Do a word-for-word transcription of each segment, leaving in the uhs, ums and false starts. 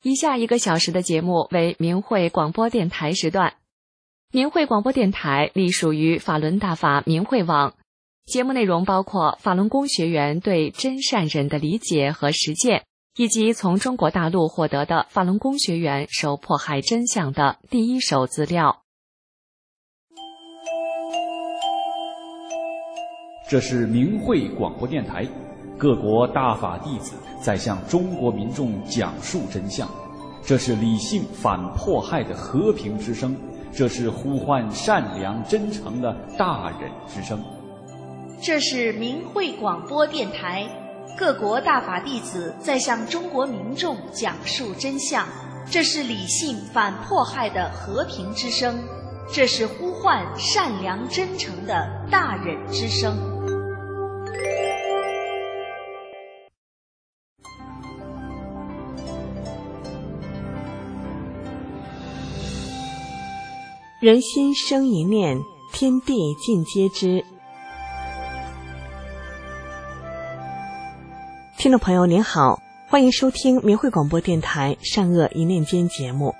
以下一个小时的节目为明慧广播电台时段。明慧广播电台隶属于法轮大法明慧网，节目内容包括法轮功学员对真善忍的理解和实践，以及从中国大陆获得的法轮功学员受迫害真相的第一手资料。 这是明慧广播电台，各国大法弟子在向中国民众讲述真相，这是理性反迫害的和平之声，这是呼唤善良真诚的大忍之声。 这是明慧广播电台，各国大法弟子在向中国民众讲述真相，这是理性反迫害的和平之声，这是呼唤善良真诚的大忍之声。 人心生一念，天地尽皆知。听众朋友您好，欢迎收听明慧广播电台善恶一念间节目。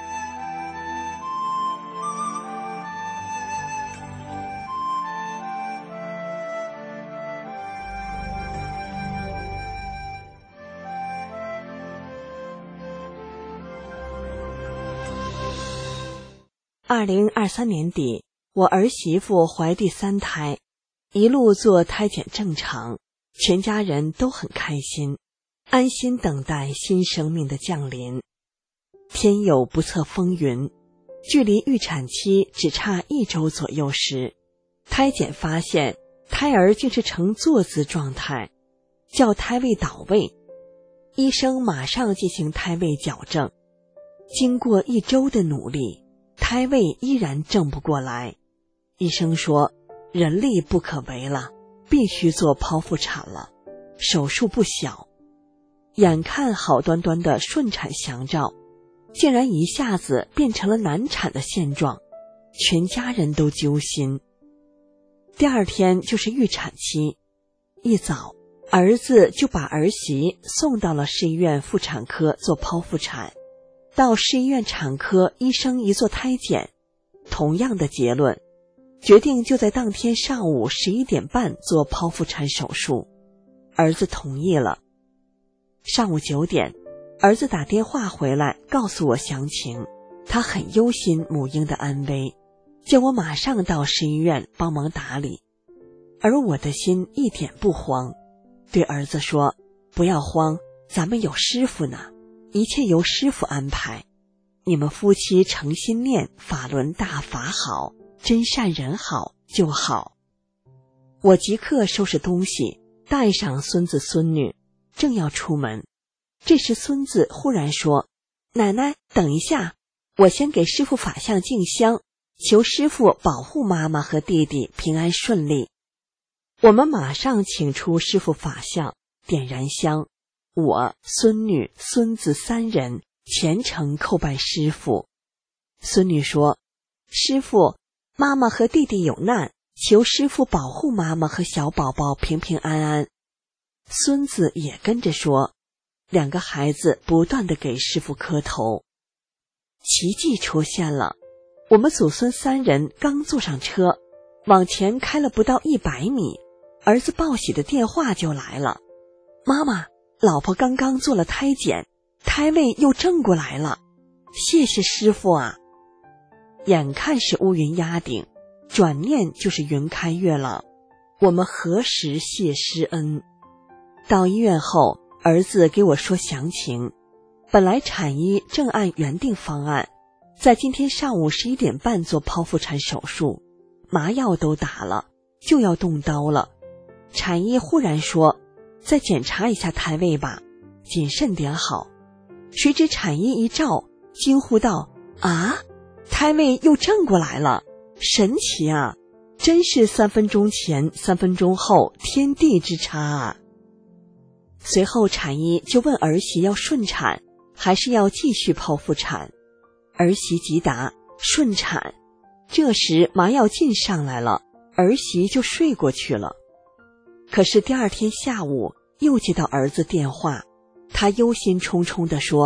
二零二三年底，我儿媳妇怀第三胎，一路做胎检正常，全家人都很开心，安心等待新生命的降临。天有不测风云，距离预产期只差一周左右时，胎检发现胎儿竟是呈坐姿状态，叫胎位倒位。医生马上进行胎位矫正，经过一周的努力，胎位依然正不过来。医生说人力不可为了，必须做剖腹产了，手术不小。眼看好端端的顺产祥兆，竟然一下子变成了难产的现状，全家人都揪心。第二天就是预产期，一早儿子就把儿媳送到了市医院妇产科做剖腹产。到市医院产科，医生一做胎检，同样的结论，决定就在当天上午十一点半做剖腹产手术。儿子同意了。上午九点，儿子打电话回来告诉我详情，他很忧心母婴的安危，叫我马上到市医院帮忙打理。而我的心一点不慌，对儿子说，不要慌，咱们有师傅呢，一切由师傅安排，你们夫妻诚心念法轮大法好，真善人好就好。我即刻收拾东西，带上孙子孙女，正要出门，这时孙子忽然说，奶奶等一下，我先给师傅法像敬香，求师傅保护妈妈和弟弟平安顺利。我们马上请出师傅法像，点燃香，我、孙女、孙子三人虔诚叩拜师父。孙女说，师父，妈妈和弟弟有难，求师父保护妈妈和小宝宝平平安安。孙子也跟着说，两个孩子不断地给师父磕头。奇迹出现了，我们祖孙三人刚坐上车，往前开了不到一百米，儿子报喜的电话就来了，妈妈，老婆刚刚做了胎检，胎位又正过来了，谢谢师父啊。眼看是乌云压顶，转念就是云开月朗，我们何时谢师恩？到医院后，儿子给我说详情，本来产医正按原定方案，在今天上午十一点半做剖腹产手术，麻药都打了，就要动刀了。产医忽然说，再检查一下胎位吧，谨慎点好。谁知产医一照，惊呼道，啊，胎位又正过来了，神奇啊，真是三分钟前三分钟后天地之差啊。随后产医就问儿媳要顺产还是要继续剖腹产，儿媳即答顺产。这时麻药劲上来了，儿媳就睡过去了。可是第二天下午又接到儿子电话，他忧心忡忡地说，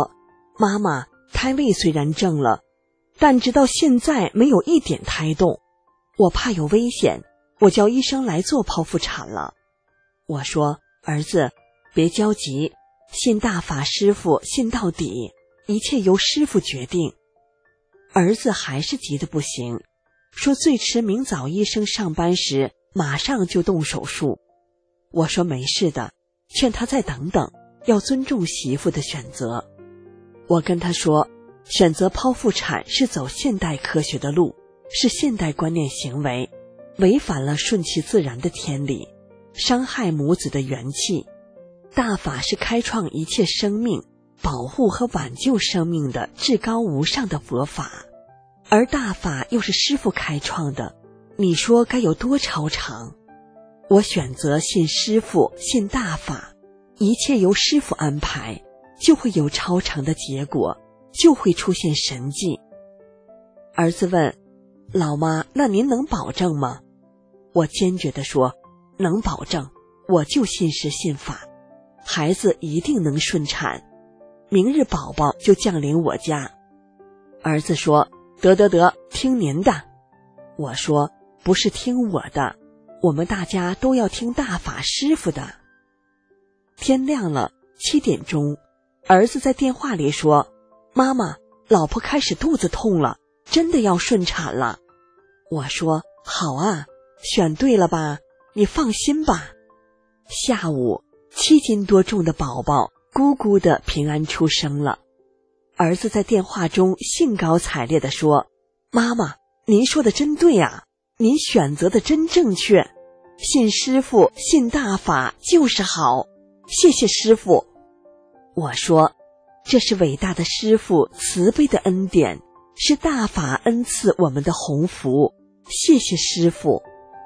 妈妈，胎位虽然正了，但直到现在没有一点胎动，我怕有危险，我叫医生来做剖腹产了。我说，儿子，别着急，信大法师父信到底，一切由师父决定。儿子还是急得不行，说最迟明早医生上班时马上就动手术。我说没事的，劝他再等等，要尊重媳妇的选择。我跟他说，选择剖腹产是走现代科学的路，是现代观念行为，违反了顺其自然的天理，伤害母子的元气。大法是开创一切生命，保护和挽救生命的至高无上的佛法，而大法又是师父开创的，你说该有多超常？我选择信师父，信大法，一切由师父安排，就会有超常的结果，就会出现神迹。儿子问，老妈，那您能保证吗？我坚决地说，能保证，我就信师信法，孩子一定能顺产，明日宝宝就降临我家。儿子说，得得得，听您的。我说，不是听我的，我们大家都要听大法师父的。天亮了，七点钟，儿子在电话里说，妈妈，老婆开始肚子痛了，真的要顺产了。我说，好啊，选对了吧，你放心吧。下午，七斤多重的宝宝咕咕的平安出生了。儿子在电话中兴高采烈地说，妈妈，您说的真对啊，您选择的真正确，信师父，信大法就是好，谢谢师父。我说，这是伟大的师父慈悲的恩典，是大法恩赐我们的鸿福，谢谢师父。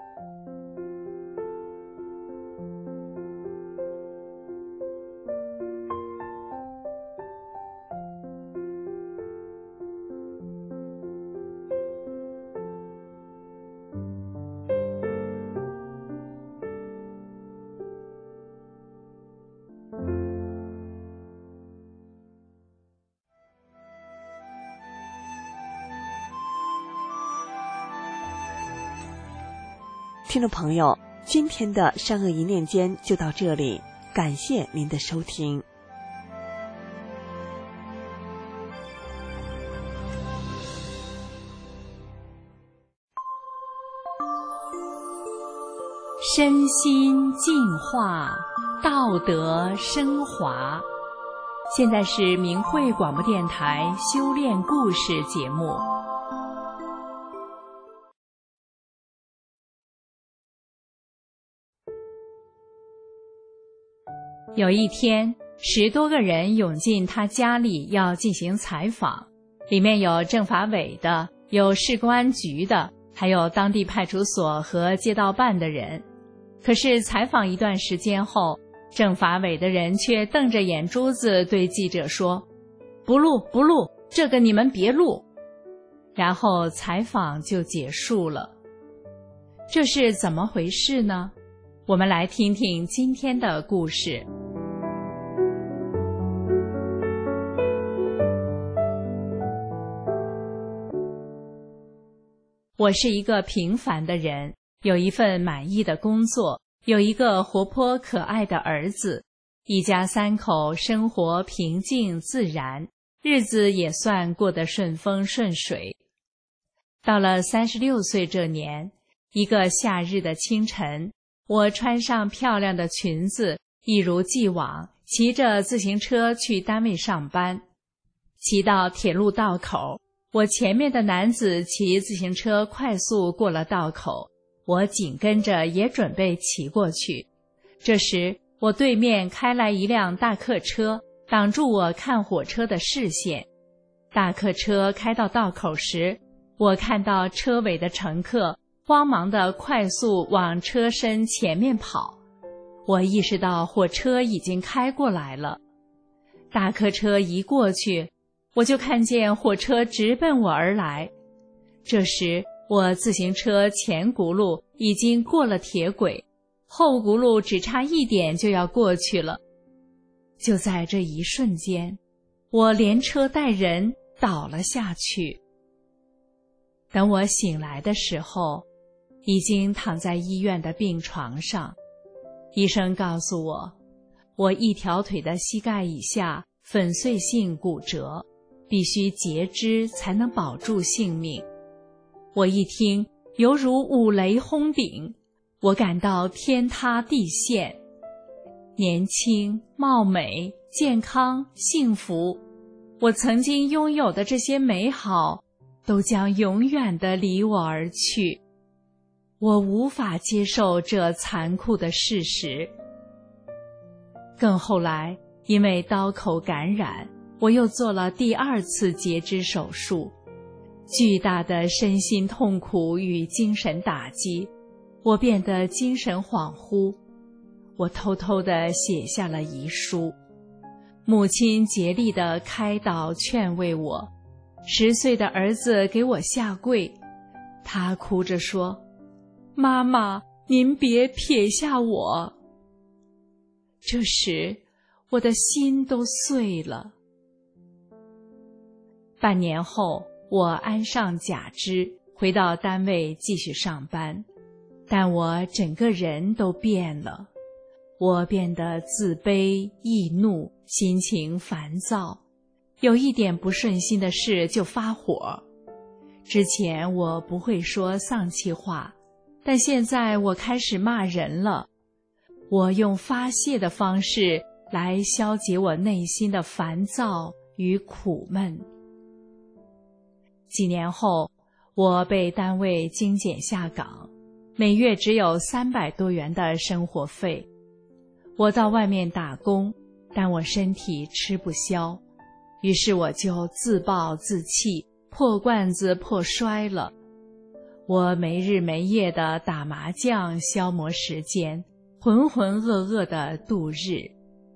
听众朋友，今天的善恶一念间就到这里，感谢您的收听。 身心净化，道德升华。现在是明慧广播电台修炼故事节目。有一天，十多个人涌进他家里要进行采访，里面有政法委的，有市公安局的，还有当地派出所和街道办的人。可是采访一段时间后，政法委的人却瞪着眼珠子对记者说，不录不录，这个你们别录。然后采访就结束了。这是怎么回事呢？我们来听听今天的故事。我是一个平凡的人，有一份满意的工作，有一个活泼可爱的儿子，一家三口生活平静自然，日子也算过得顺风顺水。到了三十六岁这年，一个夏日的清晨，我穿上漂亮的裙子，一如既往骑着自行车去单位上班。骑到铁路道口，我前面的男子骑自行车快速过了道口，我紧跟着也准备骑过去。这时，我对面开来一辆大客车，挡住我看火车的视线。大客车开到道口时，我看到车尾的乘客慌忙地快速往车身前面跑。我意识到火车已经开过来了。大客车一过去，我就看见火车直奔我而来。这时，我自行车前轱辘已经过了铁轨，后轱辘只差一点就要过去了。就在这一瞬间， 我连车带人倒了下去。等我醒来的时候，已经躺在医院的病床上。医生告诉我，我一条腿的膝盖以下粉碎性骨折，必须截肢才能保住性命。我一听，犹如五雷轰顶，我感到天塌地陷。年轻、貌美、健康、幸福，我曾经拥有的这些美好，都将永远地离我而去。我无法接受这残酷的事实。更后来，因为刀口感染，我又做了第二次截肢手术。巨大的身心痛苦与精神打击，我变得精神恍惚。我偷偷地写下了遗书。母亲竭力地开导劝慰我，十岁的儿子给我下跪，他哭着说：“妈妈，您别撇下我。”这时，我的心都碎了。半年后，我安上假肢，回到单位继续上班，但我整个人都变了。我变得自卑、易怒，心情烦躁，有一点不顺心的事就发火。之前我不会说丧气话，但现在我开始骂人了。我用发泄的方式来消解我内心的烦躁与苦闷。几年后，我被单位精简下岗，每月只有三百多元的生活费。我到外面打工，但我身体吃不消，于是我就自暴自弃，破罐子破摔了。我没日没夜地打麻将消磨时间，浑浑噩噩地度日。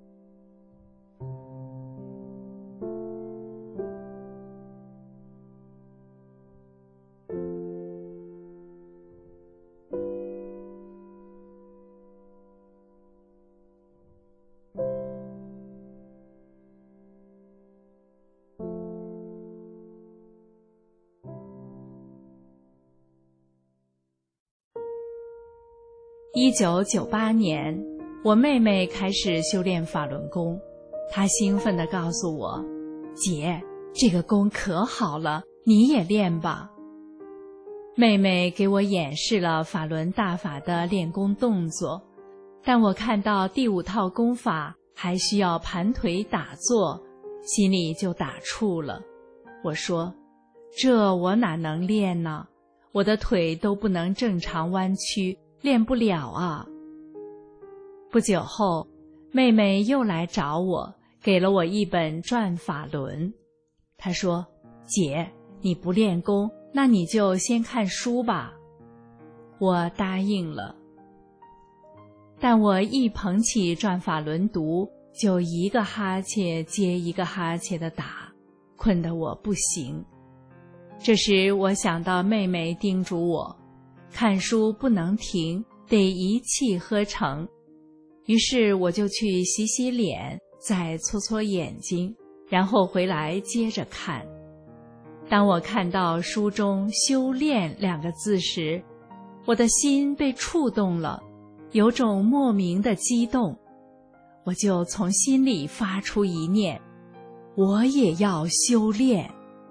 一九九八年，我妹妹开始修炼法轮功，她兴奋地告诉我：“姐，这个功可好了，你也练吧。”妹妹给我演示了法轮大法的练功动作，但我看到第五套功法还需要盘腿打坐，心里就打怵了。我说：“这我哪能练呢？我的腿都不能正常弯曲，练不了啊。”不久后，妹妹又来找我，给了我一本转法轮。她说：“姐，你不练功，那你就先看书吧。”我答应了。但我一捧起转法轮读，就一个哈欠接一个哈欠地打，困得我不行。这时我想到妹妹叮嘱我，看书不能停，得一气呵成。于是我就去洗洗脸，再搓搓眼睛，然后回来接着看。当我看到书中修炼两个字时，我的心被触动了，有种莫名的激动。我就从心里发出一念：我也要修炼。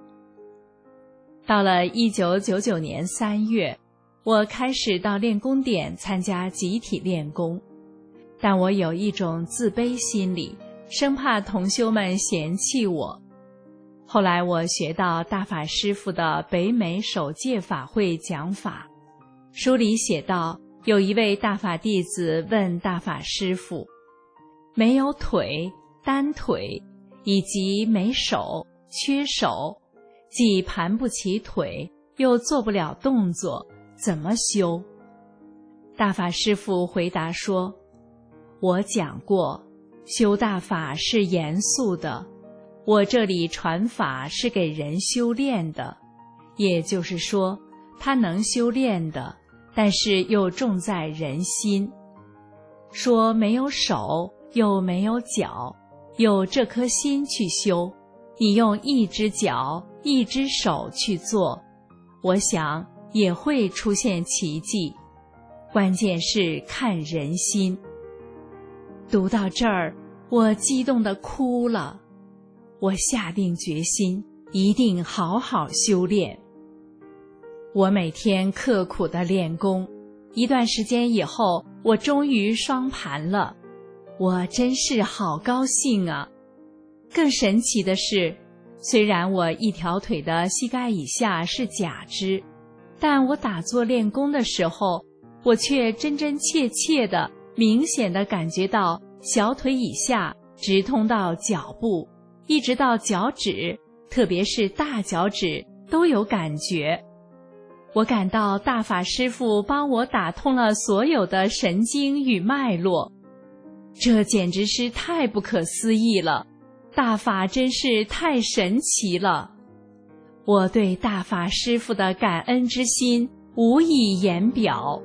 到了一九九九年三月，我开始到练功点参加集体练功，但我有一种自卑心理，生怕同修们嫌弃我。后来我学到大法师父的北美首届法会讲法，书里写道，有一位大法弟子问大法师父，没有腿、单腿，以及没手、缺手，既盘不起腿，又做不了动作，怎么修？大法师父回答说：“我讲过，修大法是严肃的，我这里传法是给人修炼的，也就是说，他能修炼的，但是又重在人心。说没有手，又没有脚，有这颗心去修， 你用一只脚、一只手去做，我想也会出现奇迹。关键是看人心。读到这儿，我激动地哭了。我下定决心，一定好好修炼。我每天刻苦地练功，一段时间以后，我终于双盘了。我真是好高兴啊！更神奇的是，虽然我一条腿的膝盖以下是假肢，但我打坐练功的时候，我却真真切切的、明显的感觉到小腿以下直通到脚部，一直到脚趾，特别是大脚趾都有感觉。我感到大法师父帮我打通了所有的神经与脉络，这简直是太不可思议了。大法真是太神奇了，我对大法师父的感恩之心无以言表。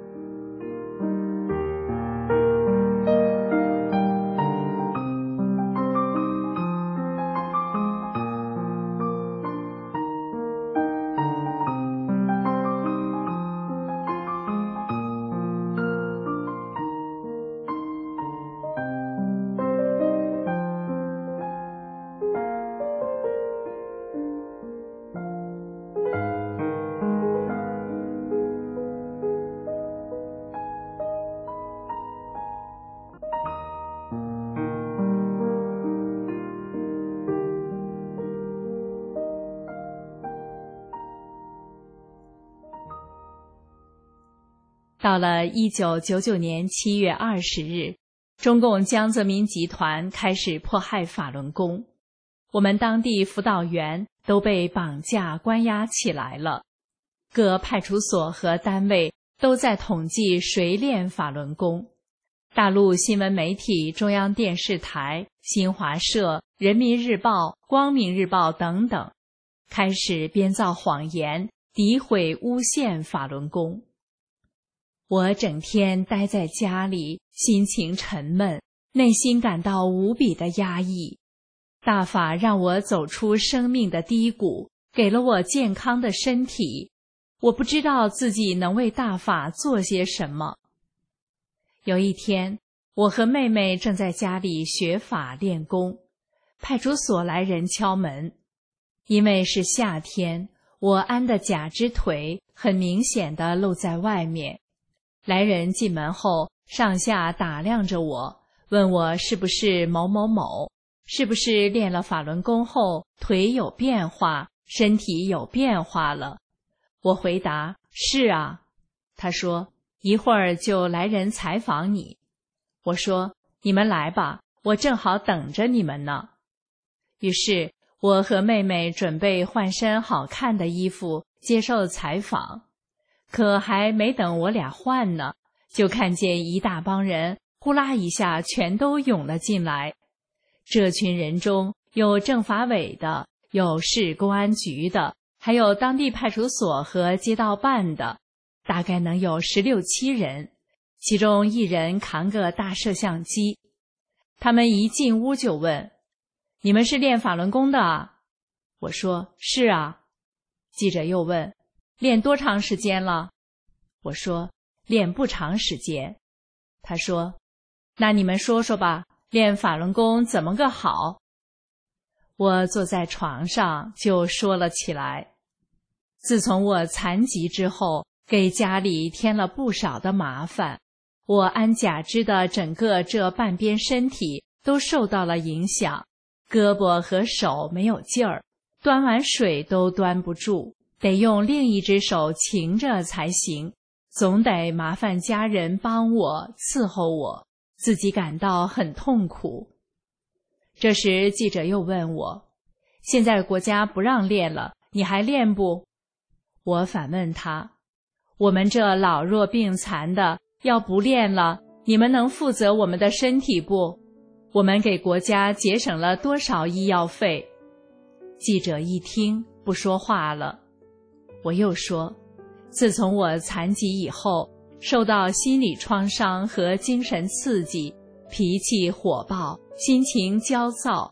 到了一九九九年七月二十日，中共江泽民集团开始迫害法轮功，我们当地辅导员都被绑架关押起来了。各派出所和单位都在统计谁练法轮功。大陆新闻媒体中央电视台、新华社、人民日报、光明日报等等，开始编造谎言，诋毁诬陷法轮功。我整天待在家里，心情沉闷，内心感到无比的压抑。大法让我走出生命的低谷，给了我健康的身体。我不知道自己能为大法做些什么。有一天，我和妹妹正在家里学法练功，派出所来人敲门。因为是夏天，我安的假肢腿很明显地露在外面。来人进门后，上下打量着我，问我是不是某某某，是不是练了法轮功后腿有变化，身体有变化了。我回答是啊。他说一会儿就来人采访你。我说你们来吧，我正好等着你们呢。于是我和妹妹准备换身好看的衣服接受采访。可还没等我俩换呢，就看见一大帮人呼啦一下全都涌了进来。这群人中有政法委的，有市公安局的，还有当地派出所和街道办的，大概能有十六七人，其中一人扛个大摄像机。他们一进屋就问：你们是练法轮功的啊？我说是啊。记者又问：练多长时间了？我说练不长时间。他说那你们说说吧，练法轮功怎么个好？我坐在床上就说了起来。自从我残疾之后，给家里添了不少的麻烦，我安假肢的整个这半边身体都受到了影响，胳膊和手没有劲儿，端碗水都端不住，得用另一只手擎着才行，总得麻烦家人帮我伺候我，自己感到很痛苦。这时记者又问我：现在国家不让练了，你还练不？我反问他：我们这老弱病残的，要不练了，你们能负责我们的身体不？我们给国家节省了多少医药费？记者一听不说话了。我又说：自从我残疾以后，受到心理创伤和精神刺激，脾气火爆，心情焦躁，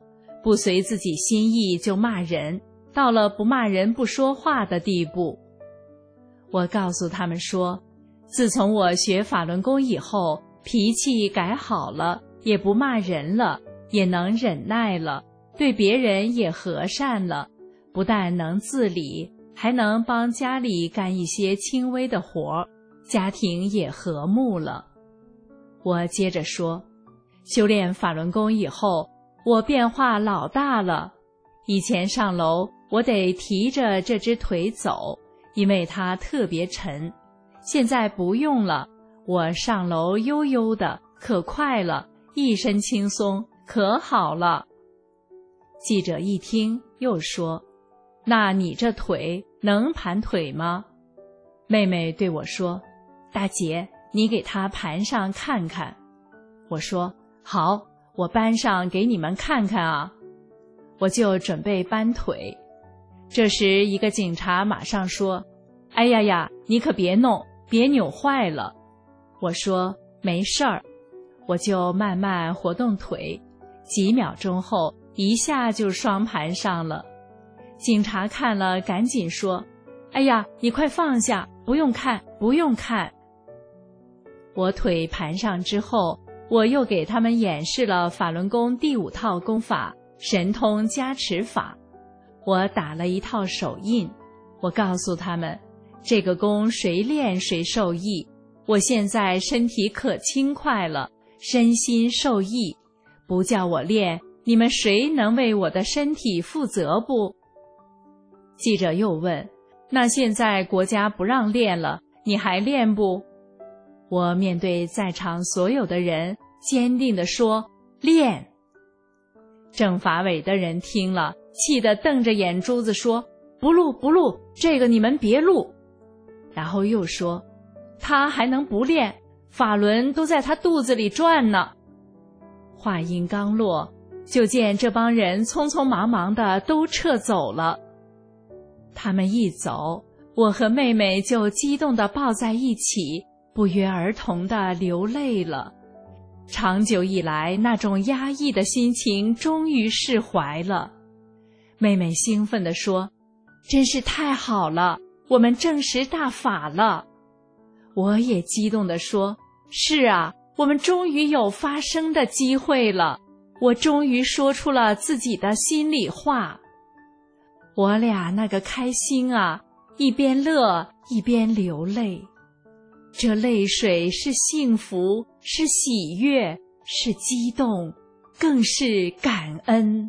不随自己心意就骂人，到了不骂人不说话的地步。我告诉他们说，自从我学法轮功以后，脾气改好了，也不骂人了，也能忍耐了，对别人也和善了，不但能自理，还能帮家里干一些轻微的活，家庭也和睦了。我接着说，修炼法轮功以后，我变化老大了。以前上楼，我得提着这只腿走，因为它特别沉。现在不用了，我上楼悠悠的，可快了，一身轻松，可好了。记者一听，又说，那你这腿能盘腿吗？妹妹对我说，大姐，你给她盘上看看。我说，好，我搬上给你们看看啊。我就准备搬腿。这时一个警察马上说，哎呀呀，你可别弄，别扭坏了。我说，没事儿。我就慢慢活动腿，几秒钟后，一下就双盘上了。警察看了赶紧说，哎呀，你快放下，不用看，不用看。我腿盘上之后，我又给他们演示了法轮功第五套功法神通加持法。我打了一套手印，我告诉他们，这个功谁练谁受益，我现在身体可轻快了，身心受益，不叫我练，你们谁能为我的身体负责不？记者又问，那现在国家不让练了，你还练不？我面对在场所有的人，坚定地说，练。政法委的人听了，气得瞪着眼珠子说，不录不录，这个你们别录。然后又说，他还能不练？法轮都在他肚子里转呢。话音刚落，就见这帮人匆匆忙忙的都撤走了。他们一走，我和妹妹就激动地抱在一起，不约而同地流泪了。长久以来那种压抑的心情终于释怀了。妹妹兴奋地说，真是太好了，我们证实大法了。我也激动地说，是啊，我们终于有发声的机会了，我终于说出了自己的心里话。我俩那个开心啊，一边乐一边流泪。这泪水是幸福，是喜悦，是激动，更是感恩。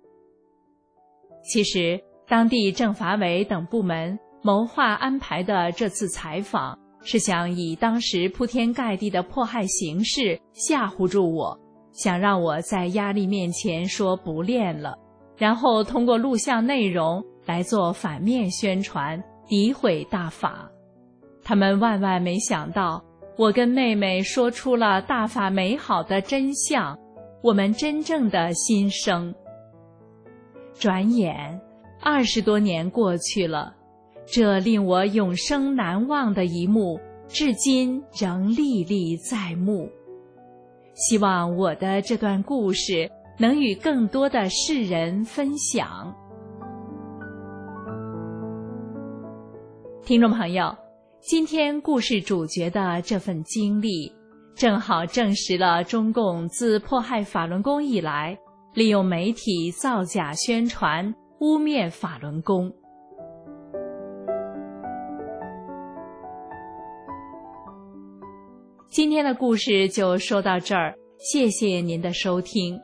其实，当地政法委等部门谋划安排的这次采访，是想以当时铺天盖地的迫害形势吓唬住我，想让我在压力面前说不练了，然后通过录像内容来做反面宣传，诋毁大法。他们万万没想到，我跟妹妹说出了大法美好的真相，我们真正的心声。转眼二十多年过去了，这令我永生难忘的一幕，至今仍历历在目。希望我的这段故事能与更多的世人分享。听众朋友，今天故事主角的这份经历，正好证实了中共自迫害法轮功以来，利用媒体造假宣传，污蔑法轮功。今天的故事就说到这儿，谢谢您的收听。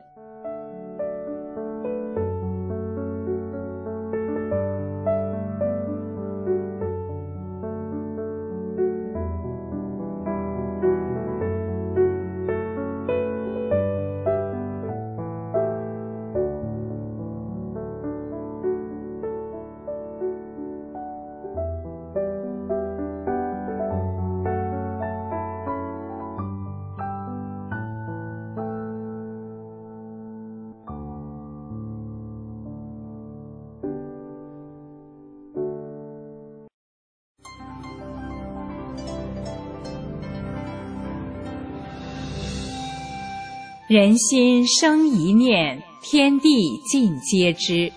人心生一念， 天地尽皆知。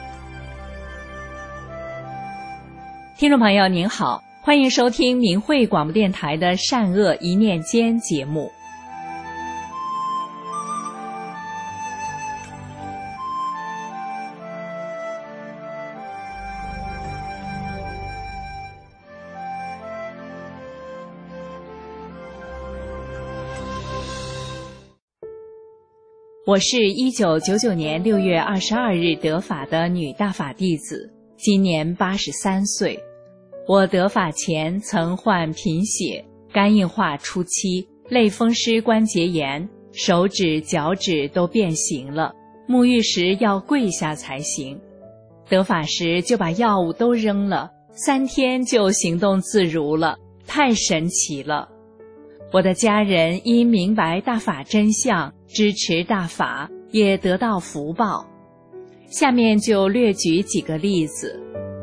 听众朋友您好，欢迎收听明慧广播电台的善恶一念间节目。我是一九九九年六月二十二日得法的女大法弟子，今年八十三岁。我得法前曾患贫血、肝硬化初期、类风湿关节炎，手指、脚趾都变形了，沐浴时要跪下才行。得法时就把药物都扔了，三天就行动自如了，太神奇了。我的家人因明白大法真相，支持大法，也得到福报。下面就略举几个例子。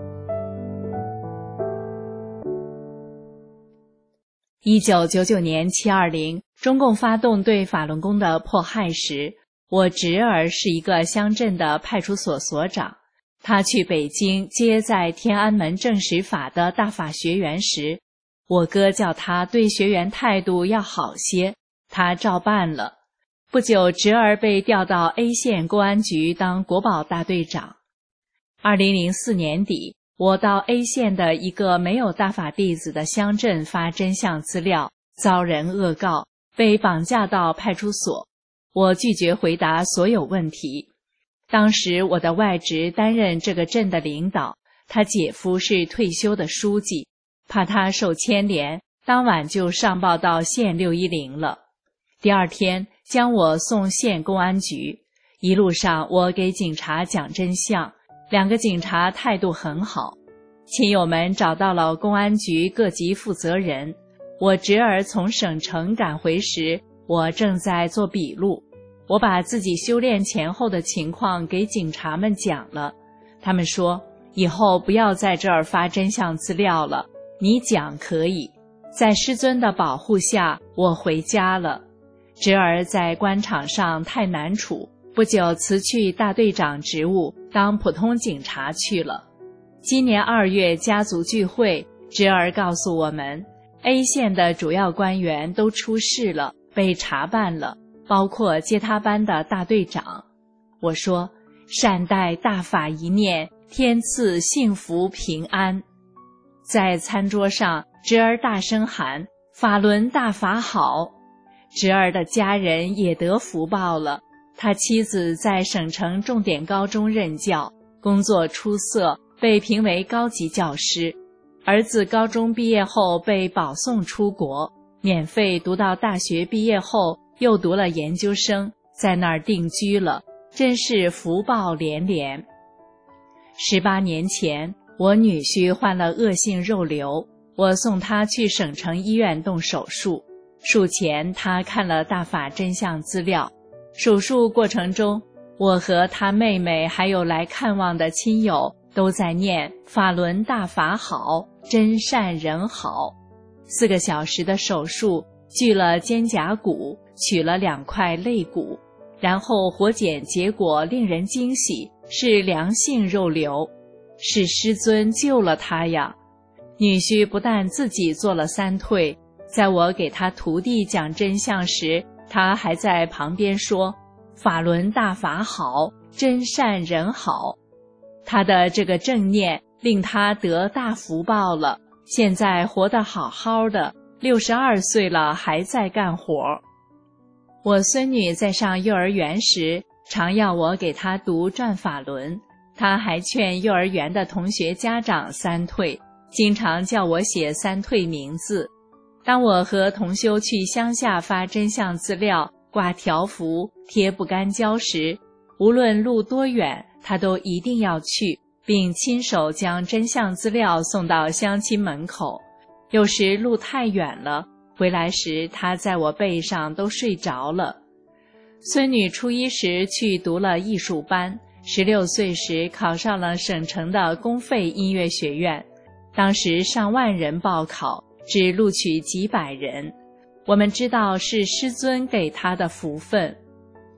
一九九九年七二零，中共发动对法轮功的迫害时，我侄儿是一个乡镇的派出所所长，他去北京接在天安门正实法的大法学员时，我哥叫他对学员态度要好些，他照办了。不久，侄儿被调到 A 县公安局当国保大队长。二零零四年底，我到 A 县的一个没有大法弟子的乡镇发真相资料，遭人恶告，被绑架到派出所。我拒绝回答所有问题。当时我的外侄担任这个镇的领导，他姐夫是退休的书记，怕他受牵连，当晚就上报到县六一零了。第二天将我送县公安局，一路上我给警察讲真相，两个警察态度很好。亲友们找到了公安局各级负责人，我侄儿从省城赶回时，我正在做笔录。我把自己修炼前后的情况给警察们讲了，他们说以后不要在这儿发真相资料了，你讲可以。在师尊的保护下，我回家了。侄儿在官场上太难处，不久辞去大队长职务，当普通警察去了。今年二月家族聚会，侄儿告诉我们 A 县的主要官员都出事了，被查办了，包括接他班的大队长。我说善待大法一念，天赐幸福平安。在餐桌上，侄儿大声喊法轮大法好。侄儿的家人也得福报了，他妻子在省城重点高中任教，工作出色，被评为高级教师。儿子高中毕业后被保送出国，免费读到大学毕业后又读了研究生，在那儿定居了，真是福报连连。十八年前，我女婿患了恶性肉瘤，我送他去省城医院动手术。术前他看了大法真相资料，手术过程中，我和他妹妹还有来看望的亲友都在念法轮大法好，真善人好。四个小时的手术，锯了肩胛骨，取了两块肋骨，然后活检结果令人惊喜，是良性肉瘤，是师尊救了他呀。女婿不但自己做了三退，在我给他徒弟讲真相时，他还在旁边说法轮大法好，真善人好。他的这个正念令他得大福报了，现在活得好好的，六十二岁了还在干活。我孙女在上幼儿园时，常要我给她读转法轮，她还劝幼儿园的同学家长三退，经常叫我写三退名字。当我和同修去乡下发真相资料、挂条幅、贴不干胶时，无论路多远，他都一定要去，并亲手将真相资料送到乡亲门口。有时路太远了，回来时他在我背上都睡着了。孙女初一时去读了艺术班，十六岁时考上了省城的公费音乐学院，当时上万人报考，只录取几百人。我们知道是师尊给他的福分。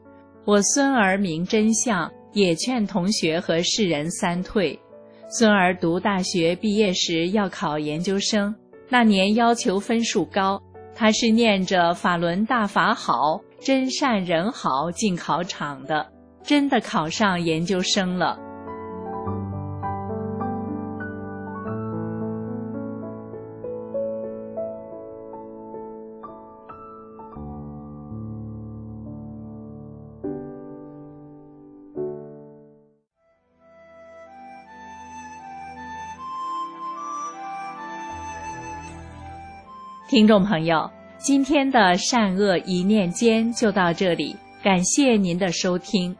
我孙儿明真相，也劝同学和世人三退。孙儿读大学毕业时要考研究生，那年要求分数高，他是念着法轮大法好，真善人好进考场的，真的考上研究生了。听众朋友，今天的善恶一念间就到这里，感谢您的收听。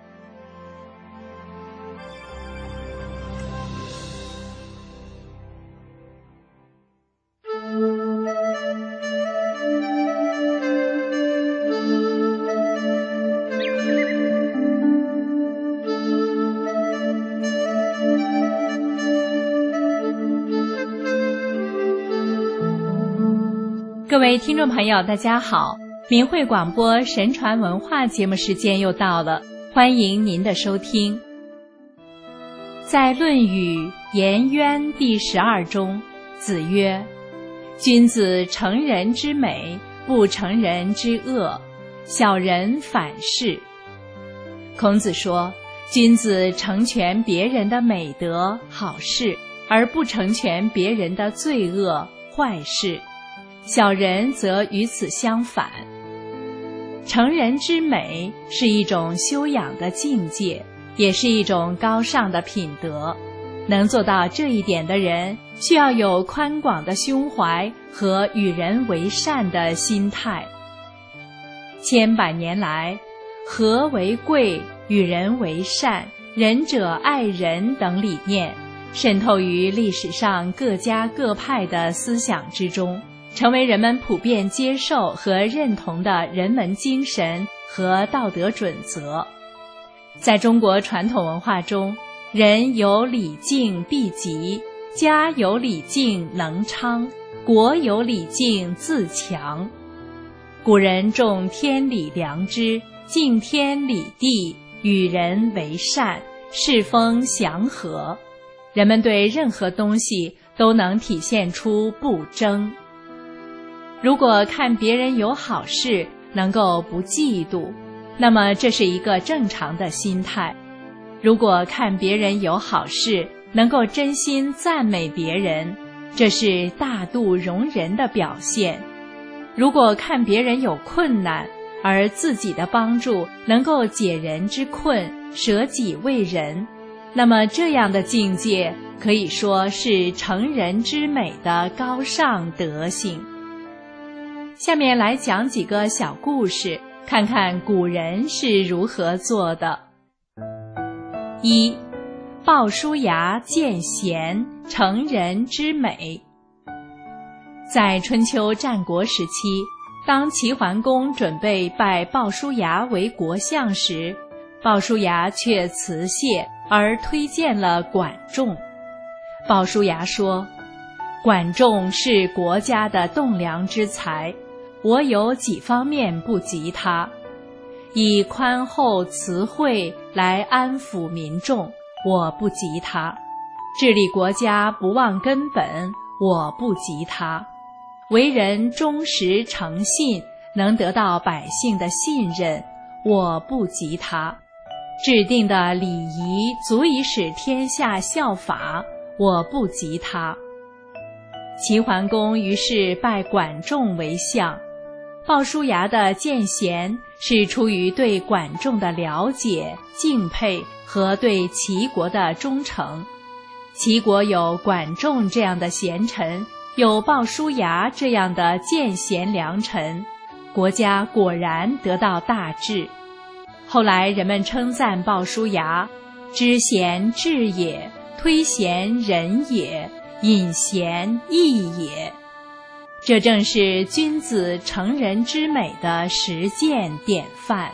各位听众朋友大家好，明慧广播神传文化节目时间又到了，欢迎您的收听。在《论语颜渊》第十二中，子曰：君子成人之美，不成人之恶，小人反是。孔子说，君子成全别人的美德好事，而不成全别人的罪恶坏事，小人则与此相反。成人之美是一种修养的境界，也是一种高尚的品德。能做到这一点的人，需要有宽广的胸怀和与人为善的心态。千百年来，和为贵、与人为善、仁者爱人等理念，渗透于历史上各家各派的思想之中，成为人们普遍接受和认同的人文精神和道德准则。在中国传统文化中，人有礼敬必极，家有礼敬能昌，国有礼敬自强。古人重天理良知，敬天理地，与人为善，世风祥和。人们对任何东西都能体现出不争。如果看别人有好事，能够不嫉妒，那么这是一个正常的心态。如果看别人有好事，能够真心赞美别人，这是大度容人的表现。如果看别人有困难，而自己的帮助能够解人之困，舍己为人，那么这样的境界可以说是成人之美的高尚德行。下面来讲几个小故事，看看古人是如何做的。一，鲍叔牙见贤，成人之美。在春秋战国时期，当齐桓公准备拜鲍叔牙为国相时，鲍叔牙却辞谢而推荐了管仲。鲍叔牙说，管仲是国家的栋梁之才，我有几方面不及他，以宽厚慈惠来安抚民众，我不及他；治理国家不忘根本，我不及他；为人忠实诚信，能得到百姓的信任，我不及他；制定的礼仪足以使天下效法，我不及他。齐桓公于是拜管仲为相。鲍叔牙的见贤是出于对管仲的了解、敬佩和对齐国的忠诚。齐国有管仲这样的贤臣，有鲍叔牙这样的见贤良臣，国家果然得到大治。后来人们称赞鲍叔牙，知贤智也，推贤仁也，引贤义也。这正是君子成人之美的实践典范。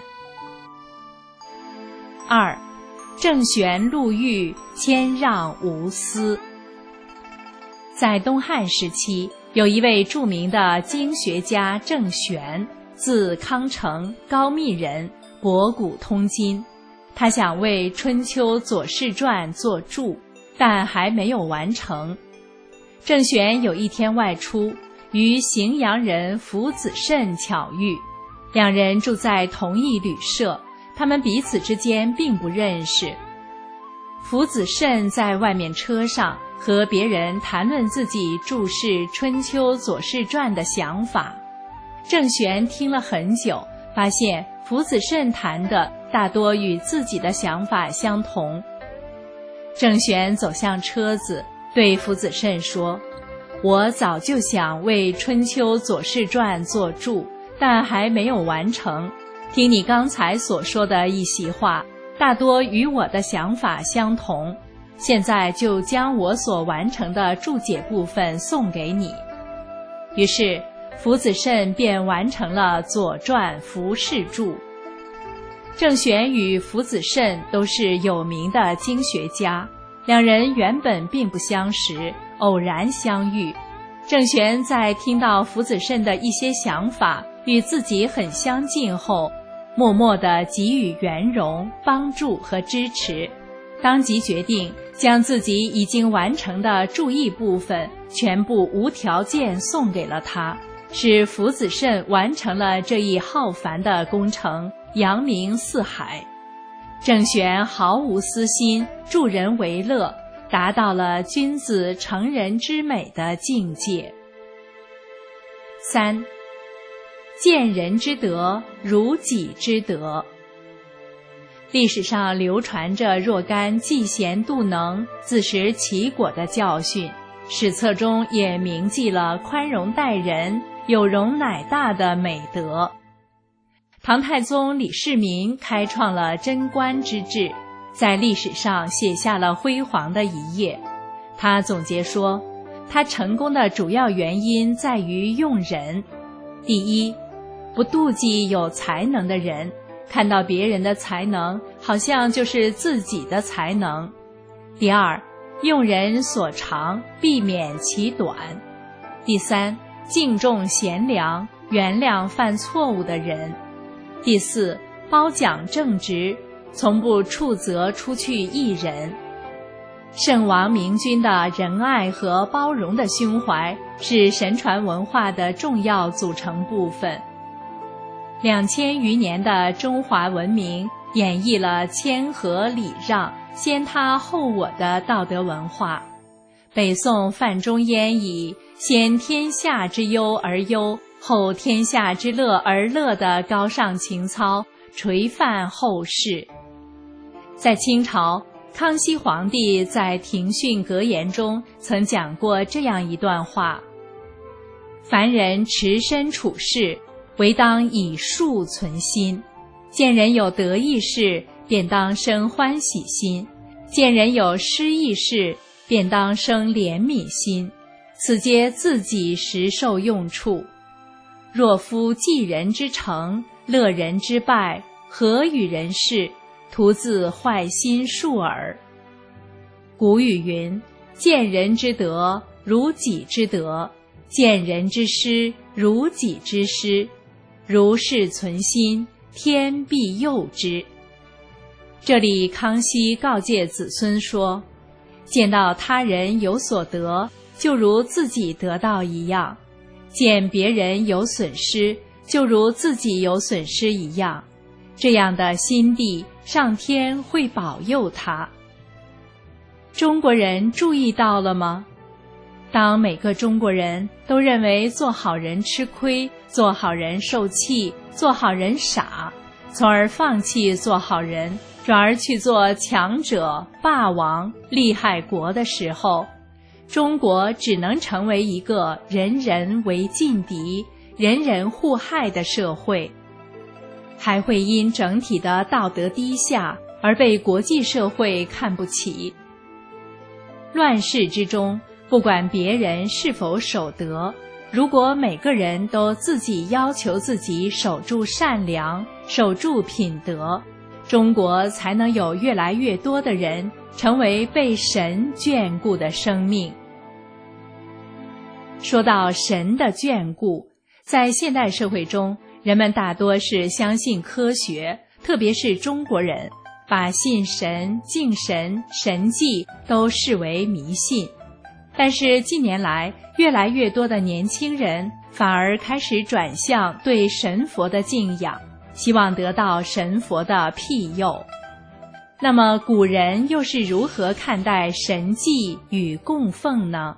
二，郑玄入狱，谦让无私。在东汉时期，有一位著名的经学家郑玄，字康成，高密人， 博古通今。他想为《春秋左氏传》作注，但还没有完成。郑玄有一天外出，与荥阳人符子慎巧遇，两人住在同一旅社，他们彼此之间并不认识。符子慎在外面车上和别人谈论自己注释《春秋左氏传》的想法。郑玄听了很久，发现符子慎谈的大多与自己的想法相同。郑玄走向车子，对符子慎说：我早就想为《春秋左氏传》作注，但还没有完成。听你刚才所说的一席话，大多与我的想法相同，现在就将我所完成的注解部分送给你。于是符子慎便完成了《左传》符释注。郑玄与符子慎都是有名的经学家，两人原本并不相识，偶然相遇。郑玄在听到符子慎的一些想法与自己很相近后，默默地给予圆融、帮助和支持，当即决定将自己已经完成的注译部分全部无条件送给了他，使符子慎完成了这一浩繁的工程，扬名四海。郑玄毫无私心，助人为乐，达到了君子成人之美的境界。三，见人之德，如己之德。历史上流传着若干嫉贤妒能、自食其果的教训，史册中也铭记了宽容待人、有容乃大的美德。唐太宗李世民开创了贞观之治，在历史上写下了辉煌的一页。他总结说，他成功的主要原因在于用人。第一，不妒忌有才能的人，看到别人的才能好像就是自己的才能。第二，用人所长，避免其短。第三，敬重贤良，原谅犯错误的人。第四，褒奖正直，从不处责出去艺人。圣王明君的仁爱和包容的胸怀是神传文化的重要组成部分。两千余年的中华文明演绎了谦和礼让、先他后我的道德文化。北宋范仲淹以先天下之忧而忧，后天下之乐而乐的高尚情操垂范后世。在清朝，康熙皇帝在庭训格言中曾讲过这样一段话：凡人持身处世，唯当以恕存心。见人有得意事，便当生欢喜心；见人有失意事，便当生怜悯心。此皆自己实受用处。若夫济人之成，乐人之败，何与人事？徒自坏心术耳。古语云：见人之德，如己之德；见人之失，如己之失。如是存心，天必佑之。这里康熙告诫子孙说，见到他人有所得，就如自己得到一样；见别人有损失，就如自己有损失一样。这样的心地，上天会保佑他。中国人注意到了吗？当每个中国人都认为做好人吃亏，做好人受气，做好人傻，从而放弃做好人，转而去做强者、霸王、利害国的时候，中国只能成为一个人人为劲敌、人人互害的社会，还会因整体的道德低下而被国际社会看不起。乱世之中，不管别人是否守德，如果每个人都自己要求自己守住善良，守住品德，中国才能有越来越多的人成为被神眷顾的生命。说到神的眷顾，在现代社会中，人们大多是相信科学，特特别是中国人，把信神、敬神、神迹都视为迷信。但是近年来，越来越多的年轻人反而开始转向对神佛的敬仰，希望得到神佛的庇佑。那么古人又是如何看待神迹与供奉呢？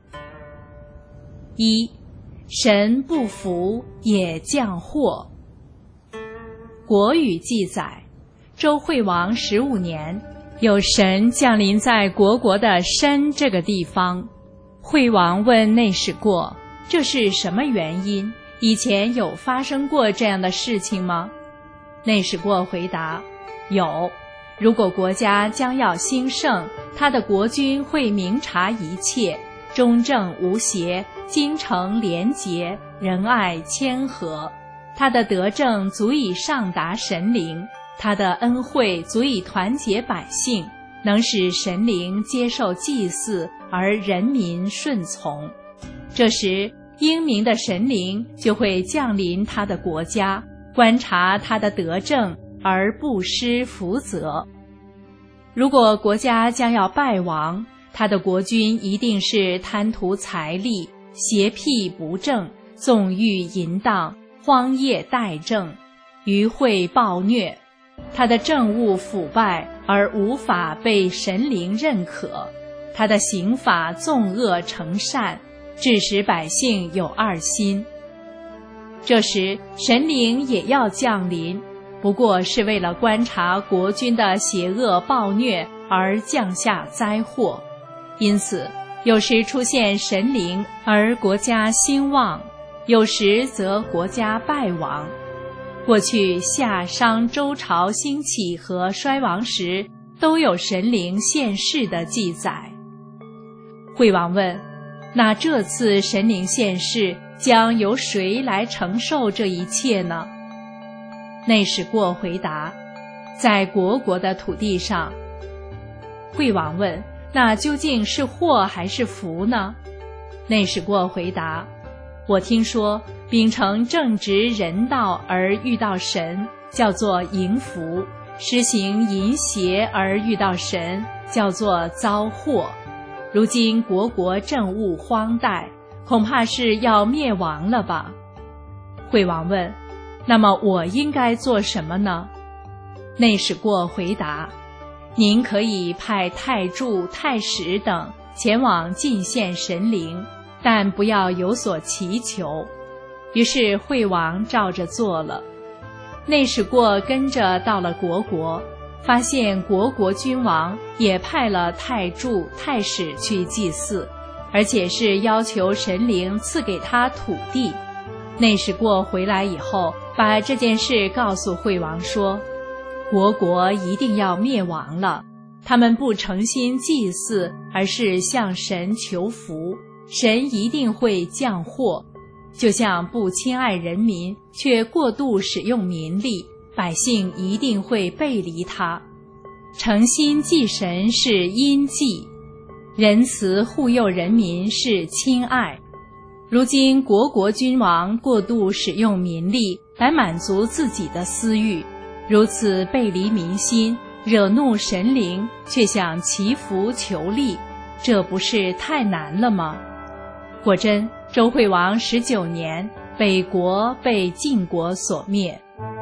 一，神不福也降祸。国语记载，周惠王十五年，有神降临在虢国的申这个地方。惠王问内史过，这是什么原因？以前有发生过这样的事情吗？内史过回答，有。如果国家将要兴盛，他的国君会明察一切，中正无邪，京城廉洁，仁爱谦和。他的德政足以上达神灵，他的恩惠足以团结百姓，能使神灵接受祭祀，而人民顺从。这时，英明的神灵就会降临他的国家，观察他的德政，而不施福泽。如果国家将要败亡，他的国君一定是贪图财力，邪僻不正，纵欲淫荡，荒业怠政，愚秽暴虐。他的政务腐败而无法被神灵认可，他的刑法纵恶成善，致使百姓有二心。这时神灵也要降临，不过是为了观察国君的邪恶暴虐而降下灾祸。因此有时出现神灵而国家兴旺，有时则国家败亡。过去夏商周朝兴起和衰亡时，都有神灵现世的记载。惠王问，那这次神灵现世，将由谁来承受这一切呢？内史过回答，在虢国的土地上。惠王问，那究竟是祸还是福呢？内史过回答，我听说秉承正直人道而遇到神，叫做迎福；施行淫邪而遇到神，叫做遭祸。如今虢国政务荒怠，恐怕是要灭亡了吧？惠王问，那么我应该做什么呢？内史过回答，您可以派太柱、太史等前往进献神灵，但不要有所祈求。于是惠王照着做了。内史过跟着到了虢国，发现虢国君王也派了太柱、太史去祭祀，而且是要求神灵赐给他土地。内史过回来以后，把这件事告诉惠王说，虢国一定要灭亡了，他们不诚心祭祀，而是向神求福，神一定会降祸。就像不亲爱人民，却过度使用民力，百姓一定会背离他。诚心祭神是阴祭，仁慈护佑人民是亲爱。如今虢国君王过度使用民力来满足自己的私欲，如此背离民心，惹怒神灵，却想祈福求利，这不是太难了吗？果真，周惠王十九年，北国被晋国所灭。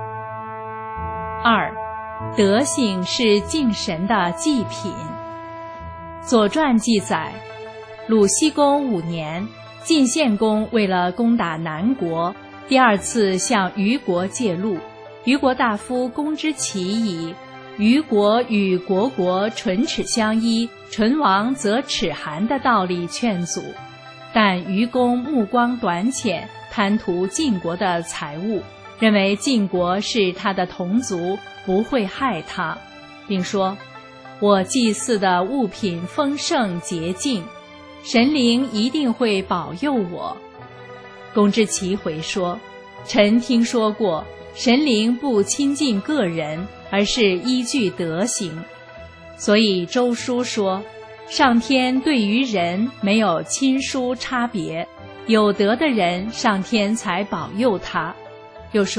二，德行是敬神的祭品。左传记载，鲁僖公五年，晋献公为了攻打南国，第二次向虞国借路。虞国大夫公之奇以虞国与虢国唇齿相依，唇亡则齿寒的道理劝阻。但虞公目光短浅，贪图晋国的财物，认为晋国是他的同族，不会害他，并说，我祭祀的物品丰盛洁净，神灵一定会保佑我。公之奇回说，臣听说过，神灵不亲近个人，而是依据德行。所以周书说，上天对于人没有亲疏差别，有德的人上天才保佑他。又说，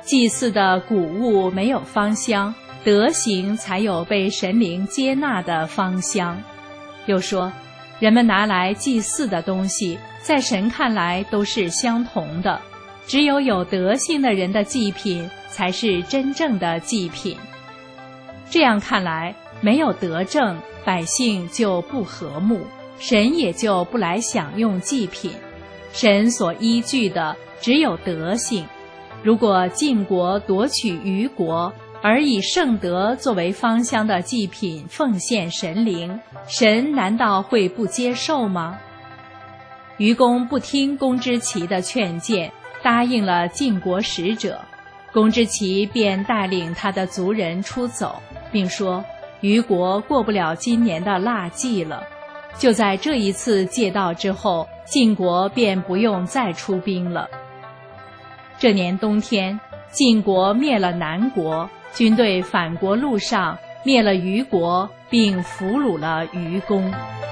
祭祀的谷物没有芳香，德行才有被神灵接纳的芳香。又说，人们拿来祭祀的东西，在神看来都是相同的，只有有德性的人的祭品才是真正的祭品。这样看来，没有德政，百姓就不和睦，神也就不来享用祭品。神所依据的只有德性。如果晋国夺取虞国，而以圣德作为芳香的祭品奉献神灵，神难道会不接受吗？虞公不听公之奇的劝谏，答应了晋国使者。公之奇便带领他的族人出走，并说虞国过不了今年的腊祭了。就在这一次借道之后，晋国便不用再出兵了。这年冬天，晋国灭了南国，军队返国路上灭了虞国，并俘虏了虞公。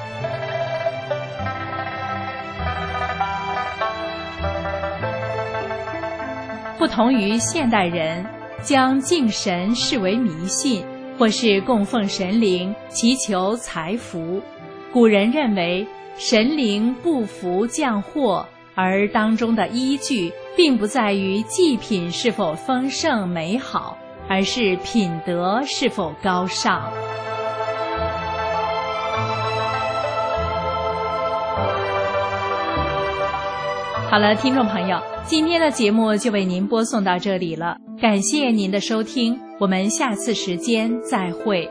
不同于现代人将敬神视为迷信，或是供奉神灵祈求财福，古人认为神灵不福降祸，而当中的依据并不在于祭品是否丰盛美好，而是品德是否高尚。好了，听众朋友，今天的节目就为您播送到这里了，感谢您的收听，我们下次时间再会。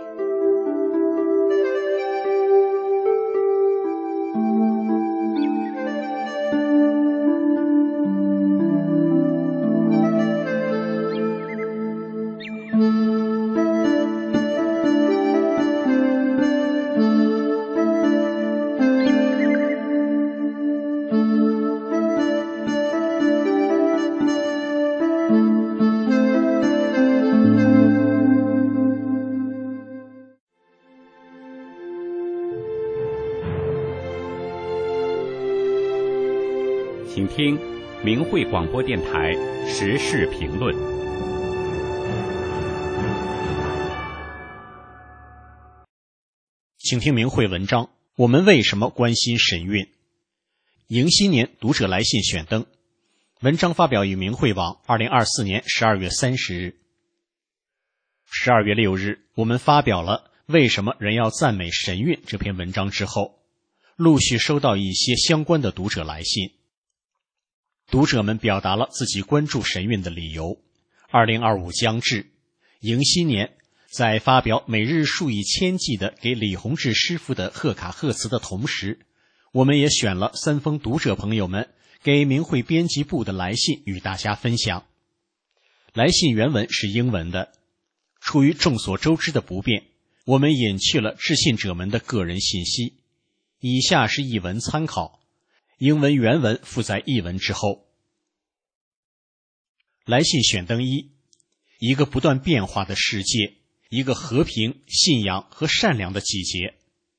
请听明慧广播电台时事评论。 请听明慧文章：我们为什么关心神韵？迎新年读者来信选登。文章发表于明慧网，二零二四年十二月三十日。十二月六日，我们发表了《为什么人要赞美神韵》这篇文章之后，陆续收到一些相关的读者来信。读者们表达了自己关注神韵的理由。二零二五将至，迎新年，在发表每日数以千计的给李洪志师傅的贺卡贺词的同时，我们也选了三封读者朋友们给明慧编辑部的来信与大家分享。来信原文是英文的，出于众所周知的不便，我们隐去了致信者们的个人信息。以下是译文参考，英文原文附在译文之后。来信选登一，一个不断变化的世界，一个和平、信仰和善良的季节。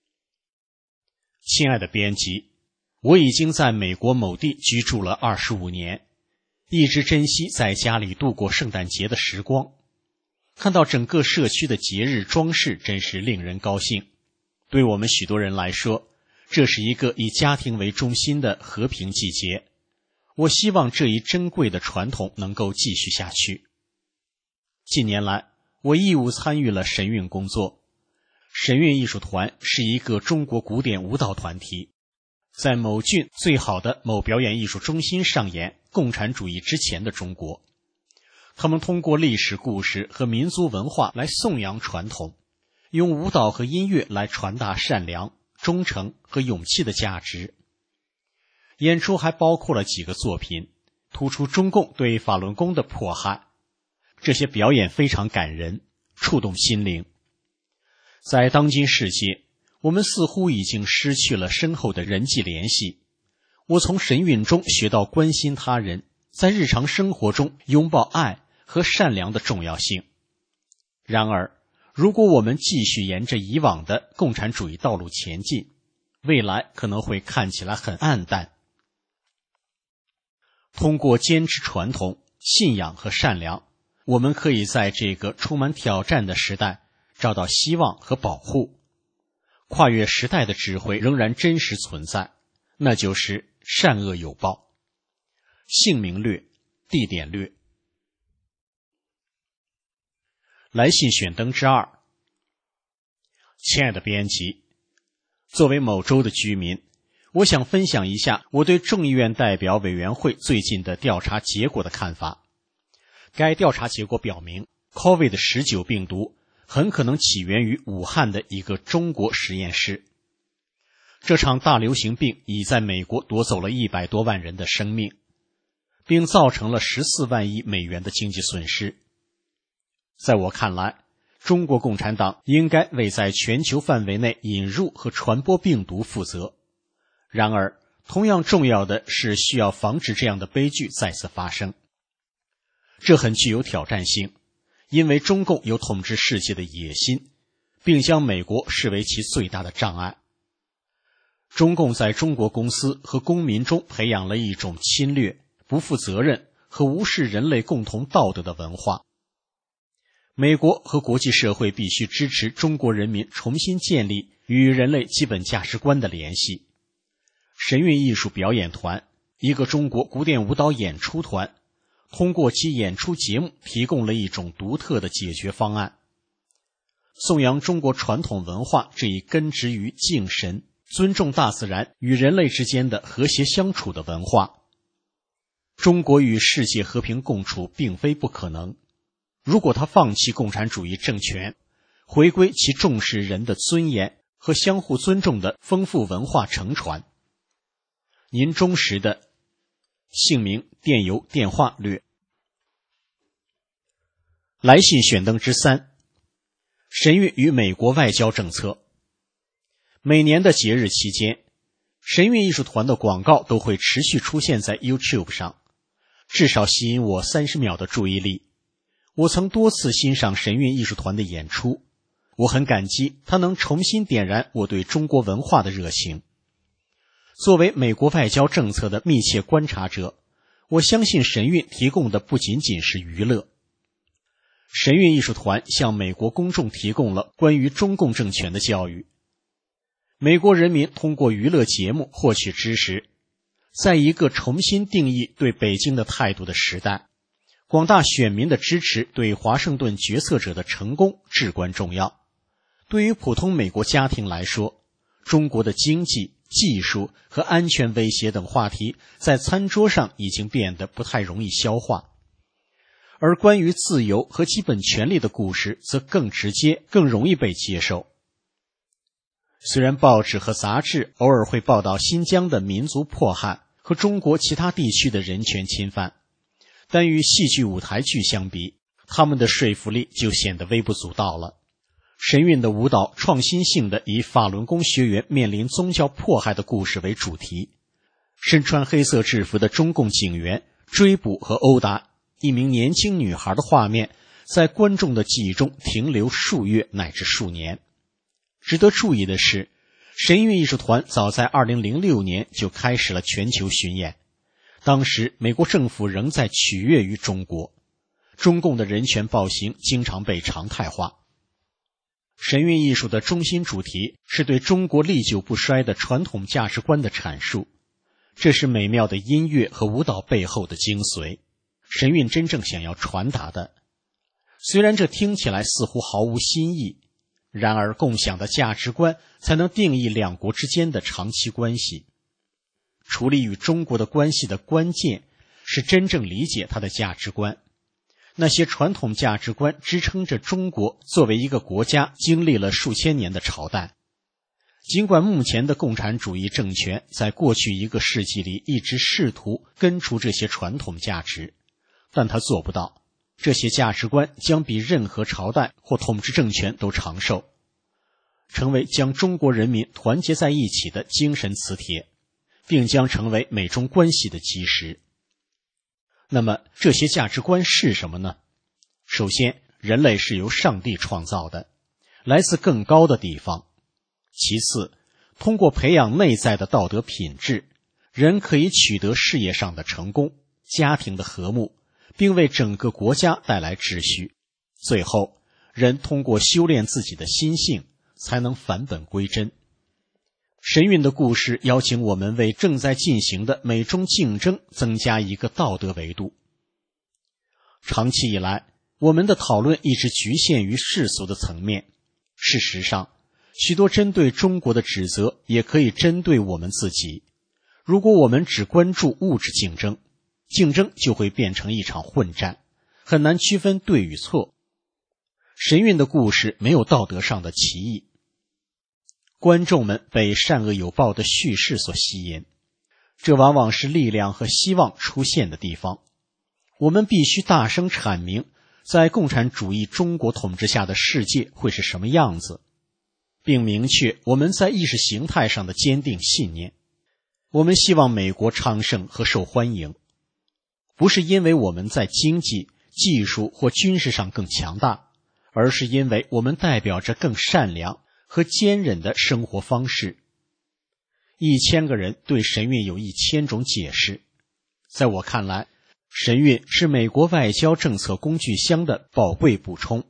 亲爱的编辑，我已经在美国某地居住了二十五年，一直珍惜在家里度过圣诞节的时光。看到整个社区的节日装饰真是令人高兴。对我们许多人来说，这是一个以家庭为中心的和平季节。我希望这一珍贵的传统能够继续下去。近年来，我义务参与了神韵工作。神韵艺术团是一个中国古典舞蹈团体，在某郡最好的某表演艺术中心上演共产主义之前的中国。他们通过历史故事和民族文化来颂扬传统，用舞蹈和音乐来传达善良、忠诚和勇气的价值。演出还包括了几个作品，突出中共对法轮功的迫害。这些表演非常感人，触动心灵。在当今世界，我们似乎已经失去了深厚的人际联系。我从神韵中学到关心他人，在日常生活中拥抱爱和善良的重要性。然而，如果我们继续沿着以往的共产主义道路前进，未来可能会看起来很暗淡。通过坚持传统、信仰和善良， 我们可以在这个充满挑战的时代找到希望和保护。跨越时代的智慧仍然真实存在，那就是善恶有报。姓名略，地点略。来信选登之二。亲爱的编辑，作为某州的居民，我想分享一下我对众议院代表委员会最近的调查结果的看法。该调查结果表明 C O V I D 十九 病毒很可能起源于武汉的一个中国实验室。这场大流行病已在美国夺走了一百多万人的生命，并造成了十四万亿美元的经济损失。在我看来，中国共产党应该为在全球范围内引入和传播病毒负责。然而，同样重要的是需要防止这样的悲剧再次发生。这很具有挑战性，因为中共有统治世界的野心，并将美国视为其最大的障碍。中共在中国公司和公民中培养了一种侵略、不负责任和无视人类共同道德的文化。美国和国际社会必须支持中国人民重新建立与人类基本价值观的联系。神韵艺术表演团，一个中国古典舞蹈演出团，通过其演出节目提供了一种独特的解决方案，颂扬中国传统文化这一根植于敬神、尊重大自然与人类之间的和谐相处的文化。中国与世界和平共处并非不可能，如果他放弃共产主义政权，回归其重视人的尊严和相互尊重的丰富文化承传。您忠实的姓名、电邮、电话略。来信选登之三。神韵与美国外交政策。每年的节日期间，神韵艺术团的广告都会持续出现在 YouTube 上，至少吸引我三十秒的注意力。我曾多次欣赏神韵艺术团的演出，我很感激它能重新点燃我对中国文化的热情。作为美国外交政策的密切观察者，我相信神韵提供的不仅仅是娱乐。神韵艺术团向美国公众提供了关于中共政权的教育。美国人民通过娱乐节目获取知识，在一个重新定义对北京的态度的时代，广大选民的支持对华盛顿决策者的成功至关重要。对于普通美国家庭来说，中国的经济、技术和安全威胁等话题在餐桌上已经变得不太容易消化，而关于自由和基本权利的故事则更直接、更容易被接受。虽然报纸和杂志偶尔会报道新疆的民族迫害和中国其他地区的人权侵犯，但与戏剧舞台剧相比，他们的说服力就显得微不足道了。神韵的舞蹈创新性的以法轮功学员面临宗教迫害的故事为主题，身穿黑色制服的中共警员追捕和殴打一名年轻女孩的画面，在观众的记忆中停留数月乃至数年。值得注意的是，神韵艺术团早在二零零六年就开始了全球巡演，当时美国政府仍在取悦于中国，中共的人权暴行经常被常态化。神韵艺术的中心主题是对中国历久不衰的传统价值观的阐述，这是美妙的音乐和舞蹈背后的精髓，神韵真正想要传达的。虽然这听起来似乎毫无新意，然而共享的价值观才能定义两国之间的长期关系。处理与中国的关系的关键是真正理解它的价值观。那些传统价值观支撑着中国作为一个国家经历了数千年的朝代。尽管目前的共产主义政权在过去一个世纪里一直试图根除这些传统价值，但它做不到。这些价值观将比任何朝代或统治政权都长寿，成为将中国人民团结在一起的精神磁铁，并将成为美中关系的基石。那么这些价值观是什么呢？首先，人类是由上帝创造的，来自更高的地方。其次，通过培养内在的道德品质，人可以取得事业上的成功、家庭的和睦， 并为整个国家带来秩序。最后，人通过修炼自己的心性，才能返本归真。神韵的故事邀请我们为正在进行的美中竞争增加一个道德维度。长期以来，我们的讨论一直局限于世俗的层面。事实上，许多针对中国的指责也可以针对我们自己。如果我们只关注物质竞争，竞争就会变成一场混战，很难区分对与错。神韵的故事没有道德上的歧义。观众们被善恶有报的叙事所吸引，这往往是力量和希望出现的地方。我们必须大声阐明，在共产主义中国统治下的世界会是什么样子，并明确我们在意识形态上的坚定信念。我们希望美国昌盛和受欢迎，不是因为我们在经济、技术或军事上更强大，而是因为我们代表着更善良和坚韧的生活方式。一千个人对神韵有一千种解释，在我看来，神韵是美国外交政策工具箱的宝贵补充。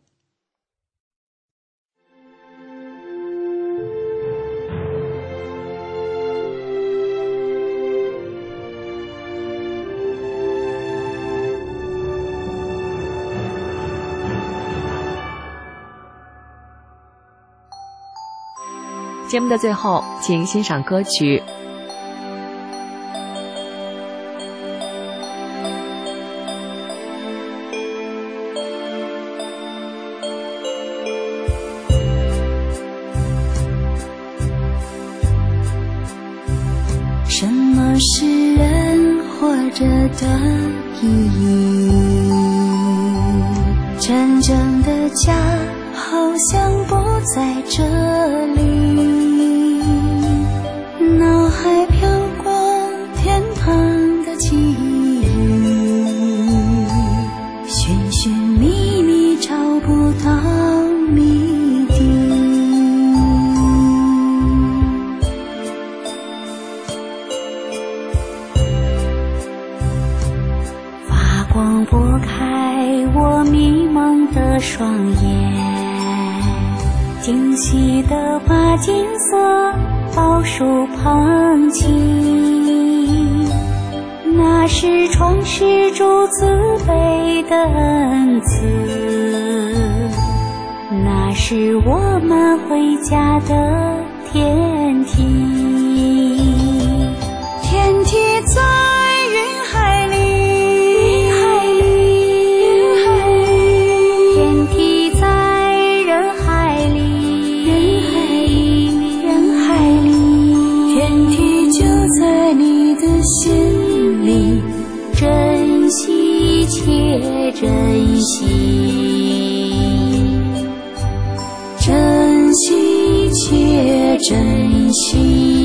节目的最后，请欣赏歌曲。 什么是人活着的意义？真正的家好像不在这里。脑海飘过天堂的记忆，寻寻觅觅找不到谜底。发光拨开我迷茫的双眼，惊喜地把金色宝树捧起，那是创世主慈悲的恩赐，那是我们回家的天梯。天梯在云海里，云海里，云海里，天梯在人海里，人海里，人海里，天梯就在你的心里，珍惜且珍惜，珍惜且珍惜。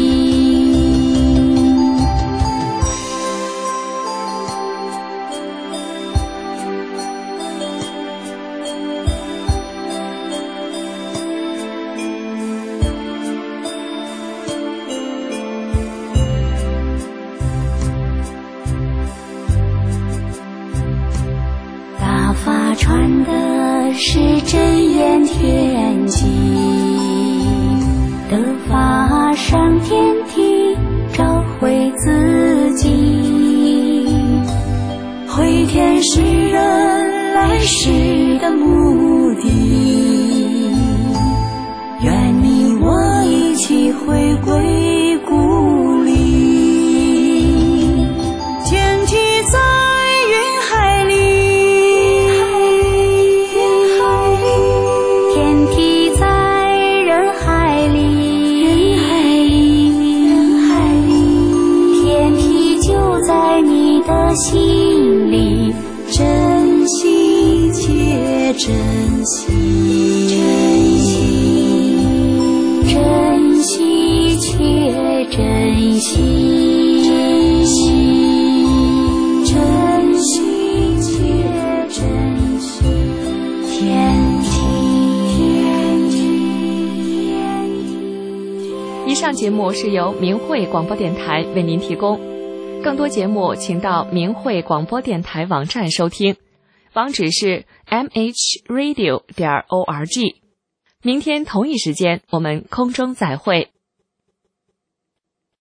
大法传的是真言天机，得法上天梯，找回自己，回天是人来世的目的，愿你我一起回归故里。天梯在云海里，云海里，天梯在人海里，人海里，人海里，天梯就在你的心里，珍惜且珍惜，珍惜，珍惜且珍惜，珍惜，珍惜且珍惜。天梯，天梯，天梯。 以上节目是由明慧广播电台为您提供。 更多节目请到明慧广播电台网站收听，网址是 m h radio 点 org。明天同一时间我们空中再会。